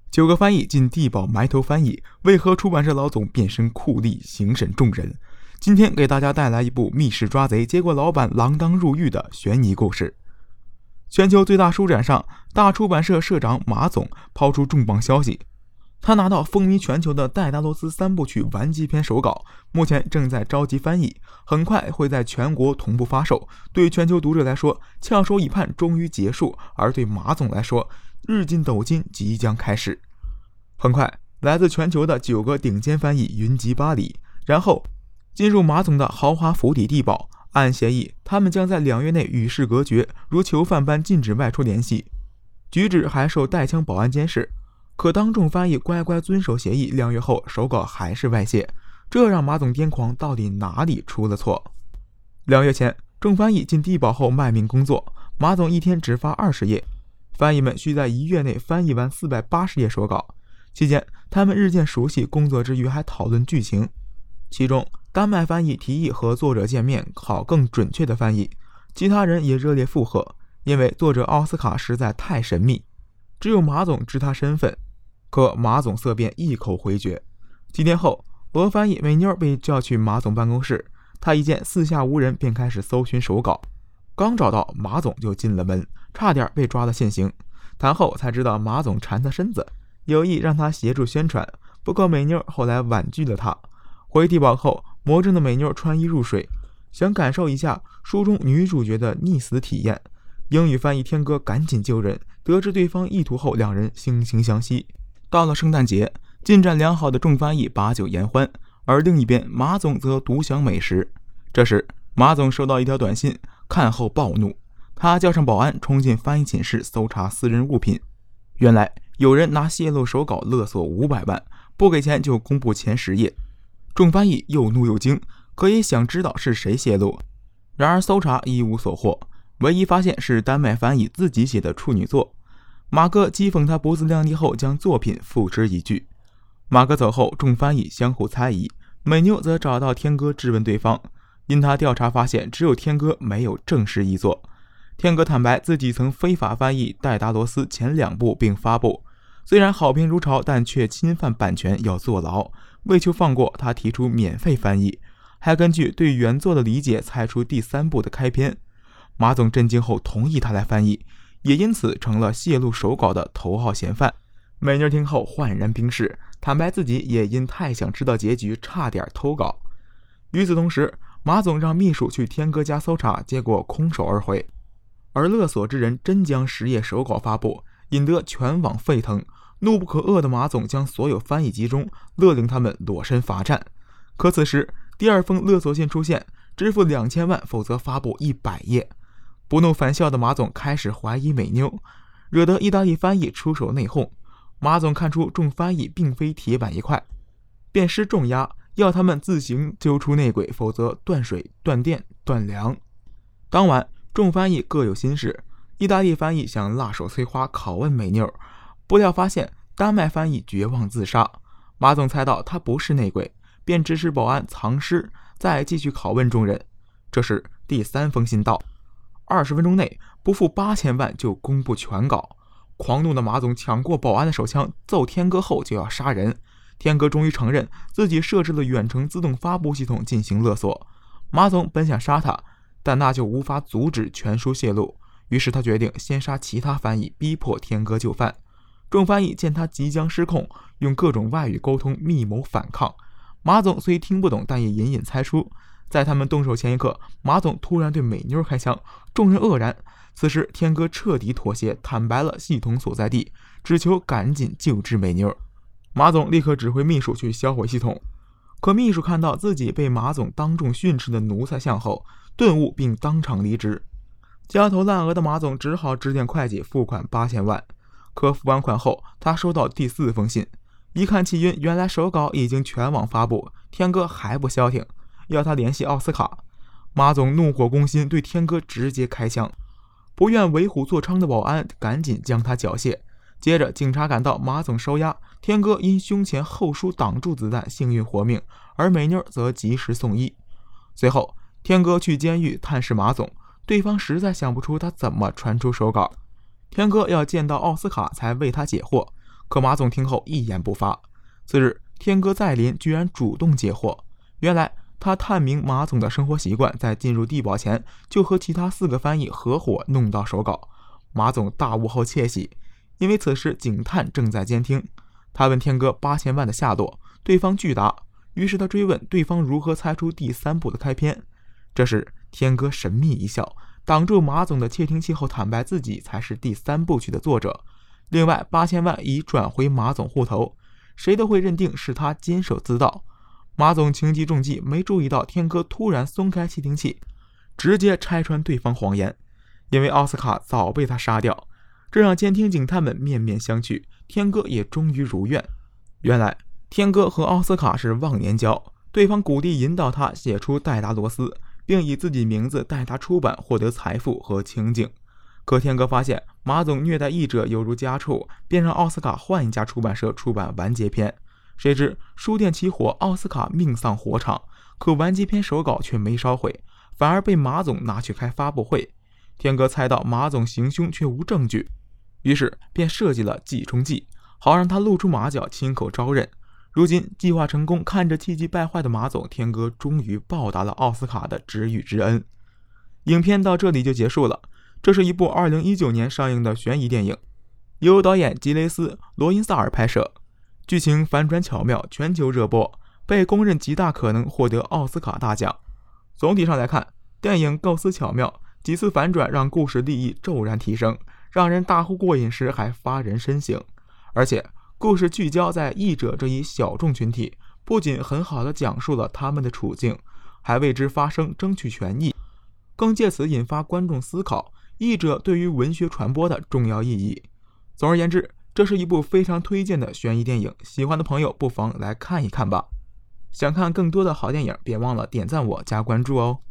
9个翻译进地堡埋头翻译，为何出版社老总变身酷吏刑审众人？今天给大家带来一部密室抓贼，结果老板锒铛入狱的悬疑故事。全球最大书展上，大出版社社长马总抛出重磅消息，他拿到风靡全球的戴达罗斯3部曲完结篇手稿，目前正在着急翻译，很快会在全国同步发售。对全球读者来说，翘首以盼终于结束，而对马总来说，日进斗金即将开始。很快，来自全球的9个顶尖翻译云集巴黎，然后进入马总的豪华府邸地堡。按协议，他们将在2月内与世隔绝，如囚犯般禁止外出联系，举止还受带枪保安监视。可当众翻译乖乖遵守协议，2月后手稿还是外泄，这让马总癫狂，到底哪里出了错？2月前，众翻译进地堡后卖命工作，马总一天只发20页，翻译们需在1月内翻译完480页手稿。期间，他们日渐熟悉，工作之余还讨论剧情。其中，丹麦翻译提议和作者见面，好更准确的翻译，其他人也热烈附和，因为作者奥斯卡实在太神秘，只有马总知他身份。可马总色变，一口回绝。几天后，俄翻译美妞被叫去马总办公室，他一见四下无人，便开始搜寻手稿。刚找到，马总就进了门，差点被抓了现行。谈后才知道马总缠他身子，有意让他协助宣传，不过美妞后来婉拒了他。回地堡后，魔怔的美妞穿衣入睡，想感受一下书中女主角的溺死体验。英语翻译天哥赶紧救人，得知对方意图后，两人惺惺相惜。到了圣诞节，进展良好的众翻译把酒言欢，而另一边马总则独享美食。这时马总收到一条短信，看后暴怒，他叫上保安冲进翻译寝室搜查私人物品。原来有人拿泄露手稿勒索500万，不给钱就公布前10页。众翻译又怒又惊，可也想知道是谁泄露。然而搜查一无所获，唯一发现是丹麦翻译自己写的处女作。马哥讥讽他不自量力后，将作品付之一炬。马哥走后，众翻译相互猜疑，美妞则找到天哥质问对方，因他调查发现只有天哥没有正式译作。天哥坦白自己曾非法翻译戴达罗斯前2部并发布，虽然好评如潮，但却侵犯版权要坐牢。为求放过，他提出免费翻译，还根据对原作的理解猜出第3部的开篇。马总震惊后同意他来翻译，也因此成了泄露手稿的头号嫌犯。美妞听后焕然冰释，坦白自己也因太想知道结局，差点偷稿。与此同时，马总让秘书去天哥家搜查，结果空手而回。而勒索之人真将10页手稿发布，引得全网沸腾。怒不可遏的马总将所有翻译集中，勒令他们裸身罚站。可此时第2封勒索信出现，支付2000万，否则发布100页。不怒反笑的马总开始怀疑美妞，惹得意大利翻译出手内讧。马总看出众翻译并非铁板一块，便施重压，要他们自行揪出内鬼，否则断水、断电、断粮。当晚众翻译各有心事，意大利翻译想辣手摧花拷问美妞，不料发现丹麦翻译绝望自杀。马总猜到他不是内鬼，便指使保安藏尸，再继续拷问众人。这时第3封信到，20分钟内不付8000万就公布全稿。狂怒的马总抢过保安的手枪，揍天哥后就要杀人。天哥终于承认自己设置了远程自动发布系统进行勒索。马总本想杀他，但那就无法阻止全书泄露，于是他决定先杀其他翻译，逼迫天哥就范。众翻译见他即将失控，用各种外语沟通，密谋反抗。马总虽听不懂，但也隐隐猜出。在他们动手前一刻，马总突然对美妞开枪，众人愕然。此时天哥彻底妥协，坦白了系统所在地，只求赶紧救治美妞。马总立刻指挥秘书去销毁系统，可秘书看到自己被马总当众训斥的奴才相后，顿悟并当场离职。焦头烂额的马总只好致电会计付款8000万。可付完款后，他收到第4封信，一看气晕，原来手稿已经全网发布。天哥还不消停，要他联系奥斯卡。马总怒火攻心，对天哥直接开枪。不愿为虎作伥的保安赶紧将他缴械。接着警察赶到，马总收押，天哥因胸前后束挡住子弹，幸运活命，而美妞则及时送医。随后天哥去监狱探视马总，对方实在想不出他怎么传出手稿。天哥要见到奥斯卡才为他解惑， 可马总听后一言不发。次日，天哥再临居然主动接货，原来他探明马总的生活习惯，在进入地堡前就和其他4个翻译合伙弄到手稿。马总大悟后窃喜，因为此时警探正在监听。他问天哥8000万的下落，对方拒答，于是他追问对方如何猜出第3部的开篇。这时天哥神秘一笑，挡住马总的窃听器后坦白自己才是第3部曲的作者，另外8000万已转回马总户头，谁都会认定是他监守自盗。马总情急中计，没注意到天哥突然松开窃听器，直接拆穿对方谎言，因为奥斯卡早被他杀掉，这让监听警探们面面相觑，天哥也终于如愿。原来天哥和奥斯卡是忘年交，对方鼓励引导他写出戴达罗斯，并以自己名字代他出版，获得财富和情景。可天哥发现马总虐待译者犹如家畜，便让奥斯卡换一家出版社出版完结篇。谁知书店起火，奥斯卡命丧火场，可完结篇手稿却没烧毁，反而被马总拿去开发布会。天哥猜到马总行凶却无证据，于是便设计了计中计，好让他露出马脚，亲口招认。如今计划成功，看着气急败坏的马总，天哥终于报答了奥斯卡的知遇之恩。影片到这里就结束了。这是一部2019年上映的悬疑电影，由导演吉雷斯·罗因萨尔拍摄，剧情反转巧妙，全球热播，被公认极大可能获得奥斯卡大奖。总体上来看，电影构思巧妙，几次反转让故事立意骤然提升，让人大呼过瘾时还发人深省。而且故事聚焦在译者这一小众群体，不仅很好地讲述了他们的处境，还为之发声争取权益，更借此引发观众思考译者对于文学传播的重要意义。总而言之，这是一部非常推荐的悬疑电影，喜欢的朋友不妨来看一看吧。想看更多的好电影，别忘了点赞我加关注哦。